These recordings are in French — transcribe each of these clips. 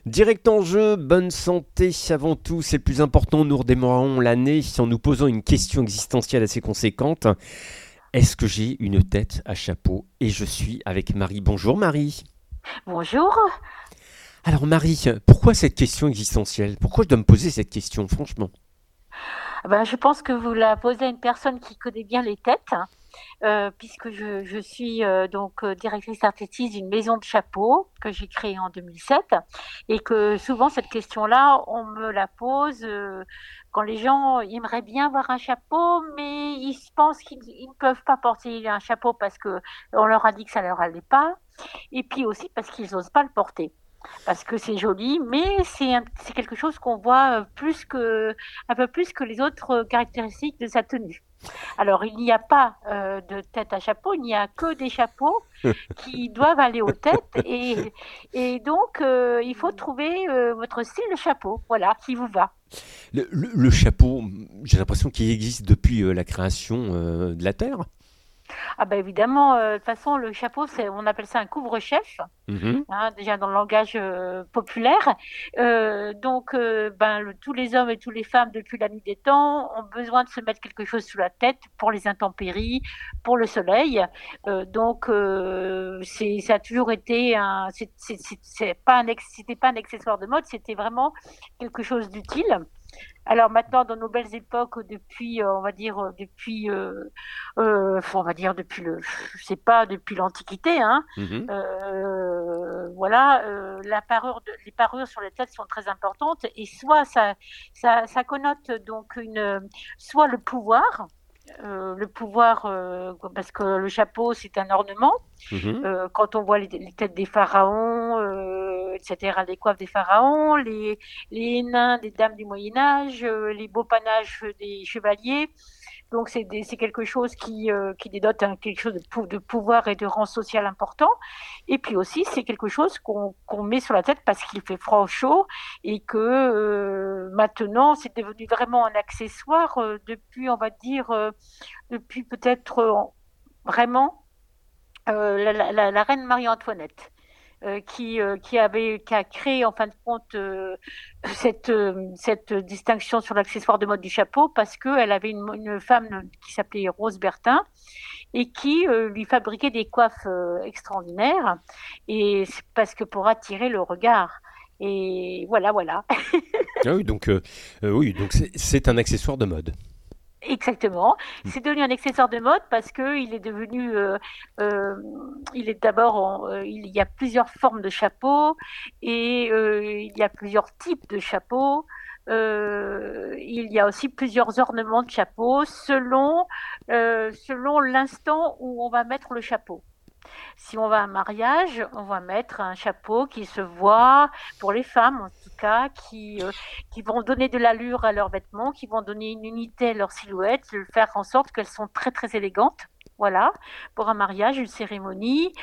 Direct en jeu, bonne santé avant tout, c'est le plus important. Nous redémarrons l'année en nous posant une question existentielle assez conséquente. Est-ce que j'ai une tête à chapeau? Et je suis avec Marie. Bonjour Marie. Bonjour. Alors Marie, pourquoi cette question existentielle? Pourquoi je dois me poser cette question, franchement? Ben, je pense que vous la posez à une personne qui connaît bien les têtes, puisque je suis directrice artistique d'une maison de chapeaux que j'ai créée en 2007 et que souvent cette question-là, on me la pose quand les gens aimeraient bien avoir un chapeau, mais ils se pensent qu'ils ne peuvent pas porter un chapeau parce que on leur a dit que ça leur allait pas, et puis aussi parce qu'ils n'osent pas le porter. Parce que c'est joli, mais c'est quelque chose qu'on voit un peu plus que les autres caractéristiques de sa tenue. Alors, il n'y a pas de tête à chapeau, il n'y a que des chapeaux qui doivent aller aux têtes, et donc il faut trouver votre style de chapeau, voilà, qui vous va. Le chapeau, j'ai l'impression qu'il existe depuis la création de la Terre. Ah ben évidemment, de toute façon, le chapeau, on appelle ça un couvre-chef. Mhm. Hein, déjà dans le langage populaire. Tous les hommes et toutes les femmes depuis la nuit des temps ont besoin de se mettre quelque chose sous la tête pour les intempéries, pour le soleil. Ça a toujours été c'était pas un accessoire de mode, c'était vraiment quelque chose d'utile. Alors maintenant, dans nos belles époques, depuis, on va dire, je sais pas, depuis l'Antiquité, hein, Mhm. les parures sur les têtes sont très importantes, et soit ça connote donc soit le pouvoir, parce que le chapeau c'est un ornement. Mhm. Quand on voit les têtes des pharaons, etc., les coiffes des pharaons, les nains des dames du Moyen Âge, les beaux panaches des chevaliers. Donc c'est quelque chose qui dénote quelque chose de pouvoir et de rang social important. Et puis aussi, c'est quelque chose qu'on met sur la tête parce qu'il fait froid ou chaud, et que maintenant, c'est devenu vraiment un accessoire depuis, on va dire, depuis peut-être vraiment la reine Marie-Antoinette. Qui a créé en fin de compte cette distinction sur l'accessoire de mode du chapeau, parce qu'elle avait une femme qui s'appelait Rose Bertin et qui lui fabriquait des coiffes extraordinaires, et c'est parce que pour attirer le regard. Et voilà, voilà. Ah oui, donc c'est un accessoire de mode. Exactement. C'est devenu un accessoire de mode parce que euh, il est d'abord, il y a plusieurs formes de chapeaux, et il y a plusieurs types de chapeaux. Il y a aussi plusieurs ornements de chapeaux selon l'instant où on va mettre le chapeau. Si on va à un mariage, on va mettre un chapeau qui se voit, pour les femmes en tout cas, qui vont donner de l'allure à leurs vêtements, qui vont donner une unité à leur silhouette, faire en sorte qu'elles sont très très élégantes. Voilà, pour un mariage, une cérémonie.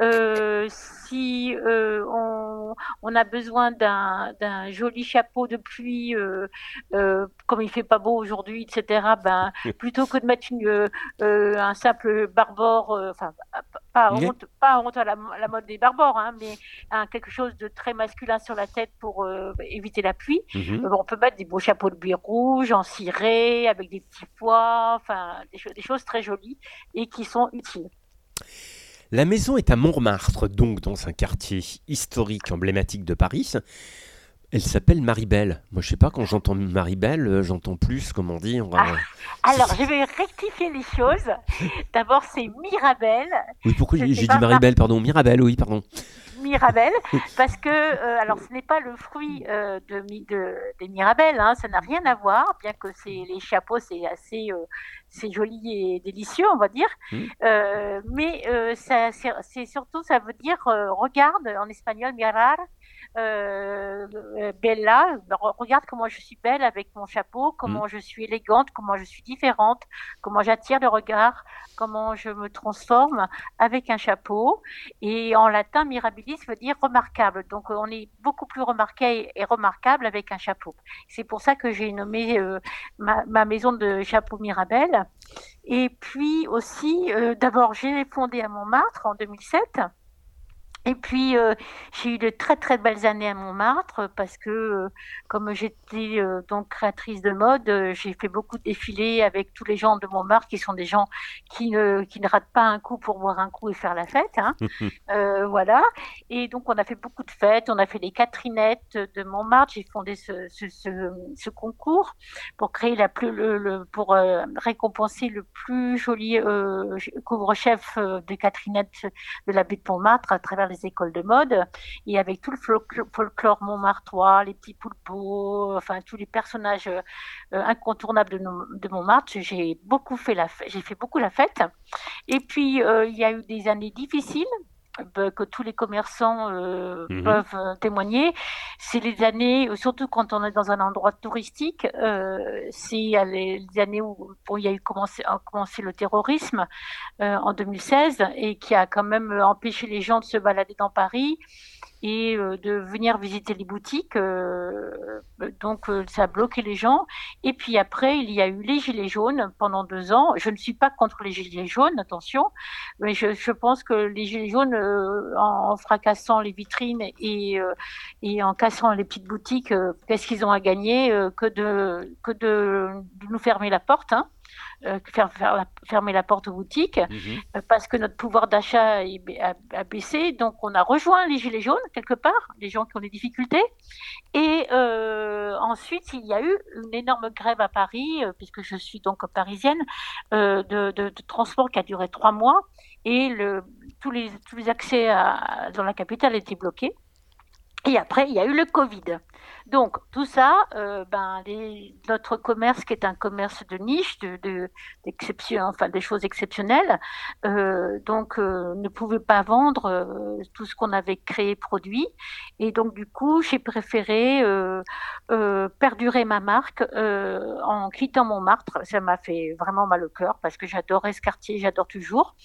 Si on a besoin d'un joli chapeau de pluie, comme il fait pas beau aujourd'hui, etc., ben, plutôt que de mettre un simple barbore, enfin, Ouais. pas honte à la mode des barbares, hein, mais quelque chose de très masculin sur la tête pour éviter la pluie. Mhm. On peut mettre des beaux chapeaux de buis rouge en ciré avec des petits pois, enfin des choses très jolies et qui sont utiles. La maison est à Montmartre, donc dans un quartier historique emblématique de Paris. Elle s'appelle Maribel. Moi, je sais pas, quand j'entends Maribel, j'entends plus, comment dire. Ah, alors, je vais rectifier les choses. D'abord, c'est Mirabelle. Oui, pourquoi Ce n'est j'ai dit pas Maribel, pardon. Mirabel, oui, pardon. Mirabelle, parce que, alors ce n'est pas le fruit des Mirabelles, hein, ça n'a rien à voir, bien que les chapeaux, c'est joli et délicieux, on va dire. Hmm. Mais c'est surtout, ça veut dire regarde en espagnol, mirar, bella, regarde comment je suis belle avec mon chapeau, Hmm. comment je suis élégante, comment je suis différente, comment j'attire le regard, comment je me transforme avec un chapeau. Et en latin, mirabilis veut dire remarquable. Donc, on est beaucoup plus remarqué et remarquable avec un chapeau. C'est pour ça que j'ai nommé ma maison de chapeau Mirabelle. Et puis aussi, d'abord, j'ai fondé à Montmartre en 2007. Et puis, j'ai eu de très, très belles années à Montmartre parce que, comme j'étais, donc créatrice de mode, j'ai fait beaucoup de défilés avec tous les gens de Montmartre qui sont des gens qui ne ratent pas un coup pour boire un coup et faire la fête, hein. Voilà. Et donc, on a fait beaucoup de fêtes. On a fait les Catherinettes de Montmartre. J'ai fondé ce concours pour créer pour récompenser le plus joli couvre-chef des Catherinettes de la baie de Montmartre à travers les écoles de mode et avec tout le folklore montmartois, les petits poulpeaux, enfin tous les personnages incontournables de Montmartre. J'ai fait beaucoup la fête. Et puis il y a eu des années difficiles que tous les commerçants Mhm. peuvent témoigner. C'est les années, surtout quand on est dans un endroit touristique, c'est les années où bon, il y a a commencé le terrorisme en 2016 et qui a quand même empêché les gens de se balader dans Paris et de venir visiter les boutiques. Donc, ça a bloqué les gens. Et puis après, il y a eu les Gilets jaunes pendant 2 ans. Je ne suis pas contre les Gilets jaunes, attention, mais je pense que les Gilets jaunes, en fracassant les vitrines et en cassant les petites boutiques, qu'est-ce qu'ils ont à gagner de nous fermer la porte, hein, fermer la porte aux boutiques Mhm. parce que notre pouvoir d'achat a baissé. Donc, on a rejoint les Gilets jaunes, quelque part, les gens qui ont des difficultés. Et ensuite, il y a eu une énorme grève à Paris, puisque je suis donc parisienne, de transport qui a duré 3 mois. Et tous les accès dans la capitale étaient bloqués. Et après, il y a eu le Covid. Donc, tout ça, notre commerce, qui est un commerce de niche, d'exception, enfin des choses exceptionnelles, ne pouvait pas vendre tout ce qu'on avait créé, produit. Et donc, du coup, j'ai préféré perdurer ma marque en quittant Montmartre. Ça m'a fait vraiment mal au cœur parce que j'adorais ce quartier, j'adore toujours.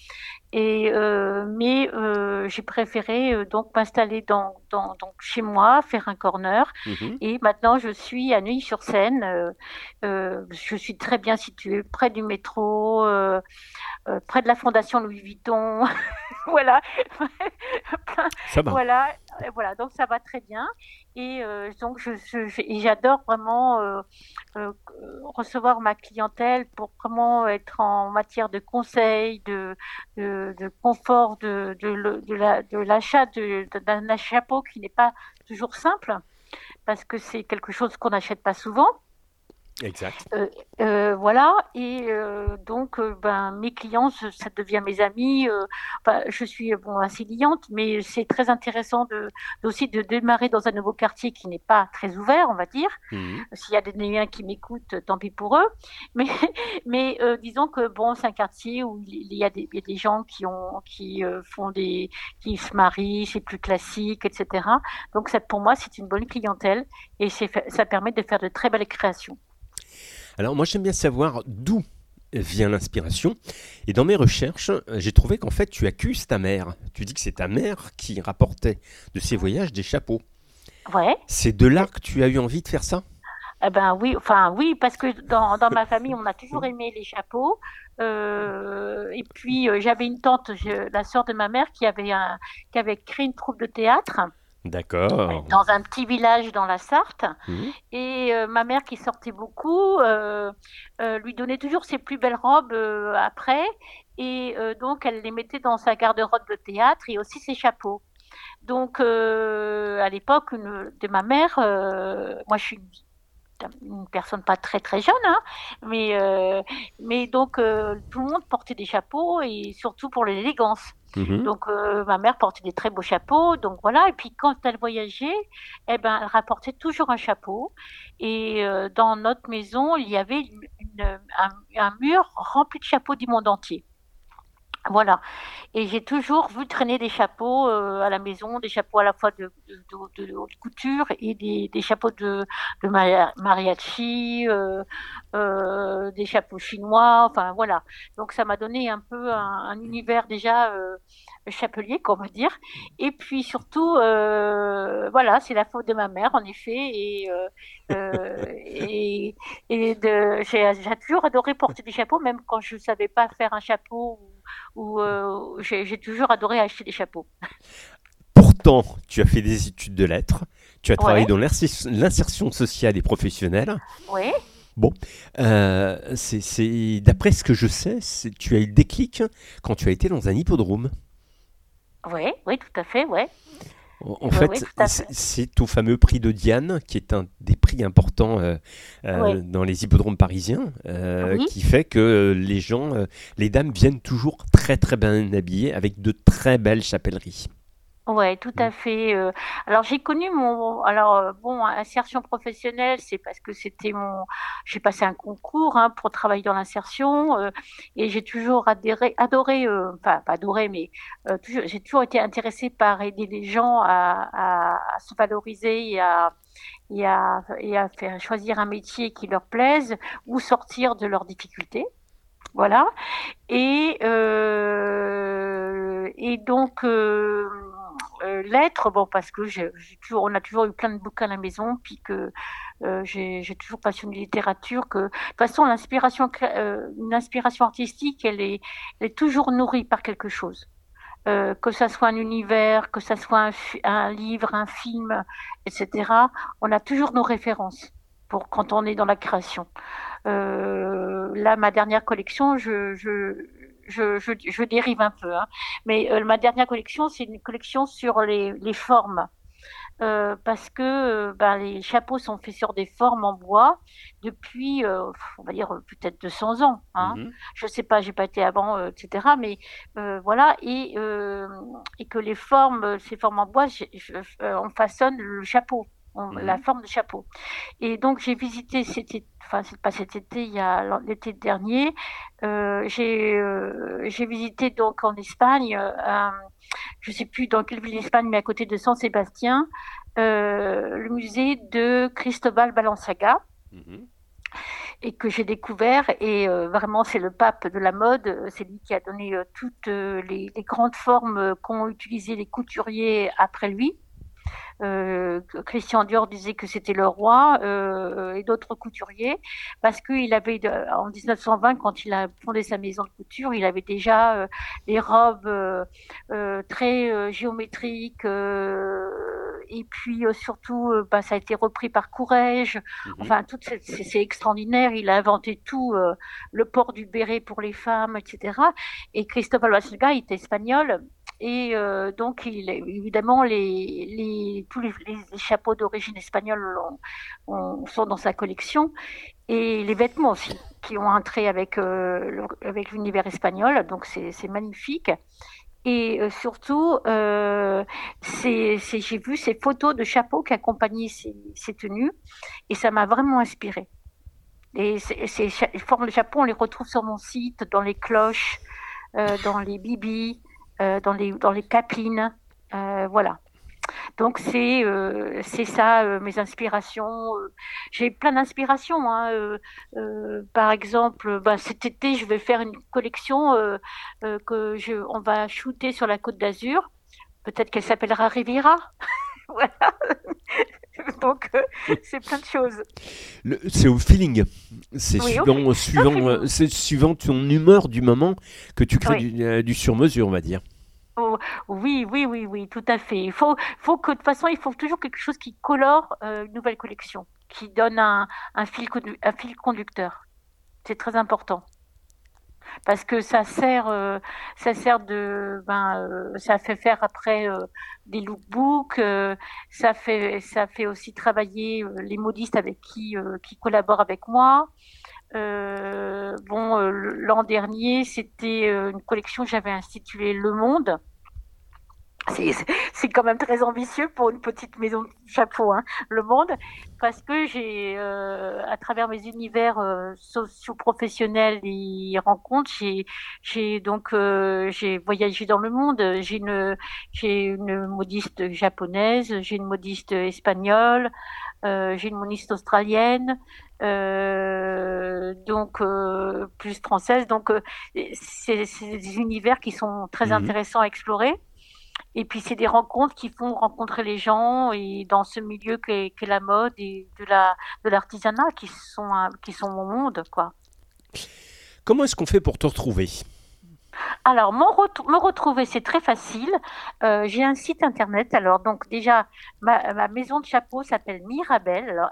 J'ai préféré donc m'installer donc chez moi, faire un corner. Mhm. Et maintenant, je suis à Neuilly-sur-Seine. Je suis très bien située, près du métro, près de la Fondation Louis Vuitton. Voilà. Ça va. Voilà, voilà, donc ça va très bien. Et donc et j'adore vraiment recevoir ma clientèle pour vraiment être en matière de conseils, de confort, de l'achat d'un chapeau qui n'est pas toujours simple parce que c'est quelque chose qu'on n'achète pas souvent. Exact. Voilà, et donc mes clients, ça devient mes amis. Enfin, je suis bon, assez liante, mais c'est très intéressant aussi de démarrer dans un nouveau quartier qui n'est pas très ouvert, on va dire. Mhm. S'il y a des Némiens qui m'écoutent, tant pis pour eux. Mais, disons que bon, c'est un quartier où il y a des gens qui se marient, c'est plus classique, etc. Donc ça, pour moi, c'est une bonne clientèle et ça permet de faire de très belles créations. Alors moi j'aime bien savoir d'où vient l'inspiration. Et dans mes recherches, j'ai trouvé qu'en fait tu accuses ta mère. Tu dis que c'est ta mère qui rapportait de ses voyages des chapeaux. Ouais. C'est de là que tu as eu envie de faire ça? Eh ben oui, enfin oui, parce que dans ma famille, on a toujours aimé les chapeaux. Et puis j'avais une tante, la sœur de ma mère, qui avait créé une troupe de théâtre D'accord. dans un petit village dans la Sarthe. Mhm. Et ma mère, qui sortait beaucoup, lui donnait toujours ses plus belles robes après. Et donc, elle les mettait dans sa garde-robe de théâtre et aussi ses chapeaux. Donc, à l'époque de ma mère, moi je suis une personne pas très très jeune, hein, mais, euh, mais donc tout le monde portait des chapeaux et surtout pour l'élégance. Mhm. Donc ma mère portait des très beaux chapeaux, donc voilà. Et puis quand elle voyageait, eh ben elle rapportait toujours un chapeau. Et dans notre maison, il y avait un mur rempli de chapeaux du monde entier. Voilà. Et j'ai toujours vu traîner des chapeaux à la maison, des chapeaux à la fois de haute couture et des chapeaux mariachi, des chapeaux chinois, enfin voilà. Donc ça m'a donné un peu un univers déjà chapelier, qu'on va dire. Et puis surtout, voilà, c'est la faute de ma mère, en effet. J'ai toujours adoré porter des chapeaux, même quand je ne savais pas faire un chapeau j'ai toujours adoré acheter des chapeaux. temps, tu as fait des études de lettres, tu as travaillé Ouais, dans l'insertion sociale et professionnelle. oui, Bon, d'après ce que je sais, tu as eu le déclic quand tu as été dans un hippodrome. oui, oui, tout à fait, ouais. En Oui, oui, fait, tout à fait. c'est au fameux prix de Diane, qui est un des prix importants Oui, dans les hippodromes parisiens, oui. qui fait que les gens, les dames viennent toujours très très bien habillées avec de très belles chapelleries. Ouais, tout Mm. à fait. Alors j'ai connu bon, insertion professionnelle, c'est parce que j'ai passé un concours pour travailler dans l'insertion et j'ai toujours adoré, enfin pas adoré, mais j'ai toujours été intéressée par aider les gens à se valoriser et à faire choisir un métier qui leur plaise ou sortir de leurs difficultés. Voilà. Et donc, l'être, bon, parce que on a toujours eu plein de bouquins à la maison, puis que j'ai toujours passionné de littérature, que de toute façon, une inspiration artistique, elle est toujours nourrie par quelque chose. Que ça soit un univers, que ça soit un livre, un film, etc. On a toujours nos références pour quand on est dans la création. Là, ma dernière collection, je dérive un peu, mais ma dernière collection, c'est une collection sur les formes. Parce que ben, les chapeaux sont faits sur des formes en bois depuis, on va dire, peut-être 200 ans. Mhm. Je sais pas, j'ai pas été avant, etc. Mais voilà, et que ces formes en bois, on façonne le chapeau, la Mhm. forme de chapeau. Et donc, j'ai visité enfin, c'est pas cet été, il y a l'été dernier, j'ai visité donc en Espagne, je sais plus dans quelle ville d'Espagne, mais à côté de San Sébastien, le musée de Cristobal Balenciaga Mhm. et que j'ai découvert. Et vraiment, c'est le pape de la mode. C'est lui qui a donné toutes les grandes formes qu'ont utilisées les couturiers après lui. Christian Dior disait que c'était le roi et d'autres couturiers parce qu'il avait en 1920 quand il a fondé sa maison de couture, il avait déjà des robes très géométriques et puis surtout bah, ça a été repris par Courrèges. Mhm. Enfin c'est extraordinaire, il a inventé tout le port du béret pour les femmes, etc. Et Christophe Valsga était espagnol et donc, évidemment, tous les chapeaux d'origine espagnole sont dans sa collection et les vêtements aussi, qui ont un trait avec l'univers espagnol. Donc, c'est magnifique. Et surtout, j'ai vu ces photos de chapeaux qui accompagnaient ces tenues et ça m'a vraiment inspirée. Et ces formes de chapeaux, on les retrouve sur mon site, dans les cloches, dans les bibis, dans les capines. Voilà. Donc c'est ça mes inspirations. J'ai plein d'inspirations. Par exemple, bah, cet été, je vais faire une collection on va shooter sur la Côte d'Azur. Peut-être qu'elle s'appellera Riviera. Voilà. Donc c'est plein de choses. C'est au feeling. C'est Oui, au feeling. c'est suivant ton humeur du moment que tu crées Oui. du sur-mesure, on va dire. Oh, oui, oui, oui, oui, tout à fait. Il faut que de toute façon, il faut toujours quelque chose qui colore une nouvelle collection, qui donne un fil conducteur. C'est très important parce que ça fait faire après des lookbooks, ça fait aussi travailler les modistes avec qui collaborent avec moi. Bon, l'an dernier, c'était une collection que j'avais instituée Le Monde. C'est quand même très ambitieux pour une petite maison de chapeau, Le Monde, parce que à travers mes univers socio-professionnels et rencontres, j'ai voyagé dans le monde. J'ai une modiste japonaise, j'ai une modiste espagnole, j'ai une modiste australienne, donc plus française. Donc c'est des univers qui sont très Mhm. intéressants à explorer. Et puis, c'est des rencontres qui font rencontrer les gens et dans ce milieu qu'est la mode et de l'artisanat qui sont mon monde, quoi. Comment est-ce qu'on fait pour te retrouver? Alors, me retrouver, c'est très facile. J'ai un site internet. Alors, donc, déjà, ma maison de chapeau s'appelle Mirabelle. Alors,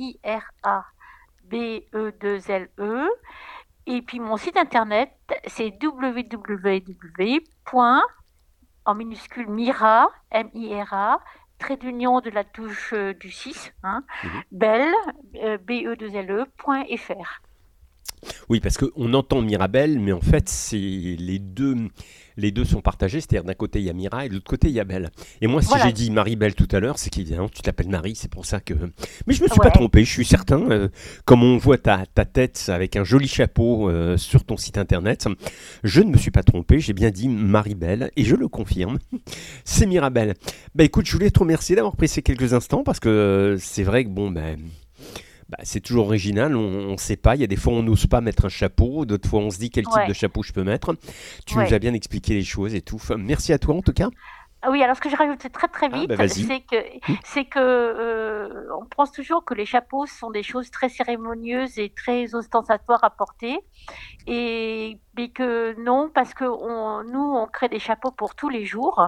Mirabelle. Et puis, mon site internet, c'est www. En minuscule Mira, M-I-R-A, trait d'union de la touche du 6, hein, Mhm. belle, BE2LE.fr. Oui, parce qu'on entend Mirabel, mais en fait, les deux sont partagés. C'est-à-dire d'un côté il y a Mira et de l'autre côté il y a Belle. Et moi, si j'ai Voilà, dit Marie-Belle tout à l'heure, c'est qu'évidemment tu t'appelles Marie, c'est pour ça que. Mais je me suis pas ouais. trompé, je suis certain. Comme on voit ta tête avec un joli chapeau sur ton site internet, je ne me suis pas trompé. J'ai bien dit Marie-Belle et je le confirme. C'est Mirabel. Bah écoute, je voulais te remercier d'avoir pris ces quelques instants parce que c'est vrai que bon ben. Bah, c'est toujours original, on ne sait pas. Il y a des fois on n'ose pas mettre un chapeau, d'autres fois on se dit quel type de Ouais, chapeau je peux mettre. Tu nous ouais. as bien expliqué les choses et tout. Enfin, merci à toi en tout cas. Ah oui, alors ce que je rajoute très très Ah bah vite, vas-y. Hmm. c'est que on pense toujours que les chapeaux sont des choses très cérémonieuses et très ostentatoires à porter. Et mais que non, parce que nous, on crée des chapeaux pour tous les jours,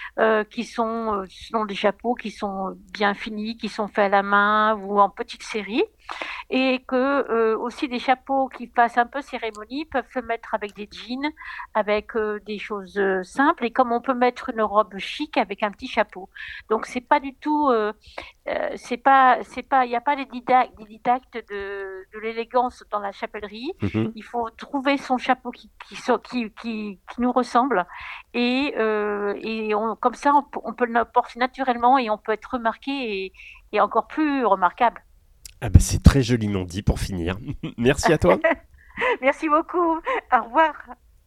ce sont des chapeaux qui sont bien finis, qui sont faits à la main ou en petite série, et que aussi des chapeaux qui fassent un peu cérémonie peuvent se mettre avec des jeans, avec des choses simples, et comme on peut mettre une robe chic avec un petit chapeau. Donc c'est pas du tout c'est pas, il n'y a pas des didactes de l'élégance dans la chapellerie. Mhm. Il faut trouver son chapeau qui nous ressemble comme ça, on peut le porter naturellement et on peut être remarqué et encore plus remarquable. Ah bah c'est très joliment dit pour finir. Merci à toi. Merci beaucoup. Au revoir.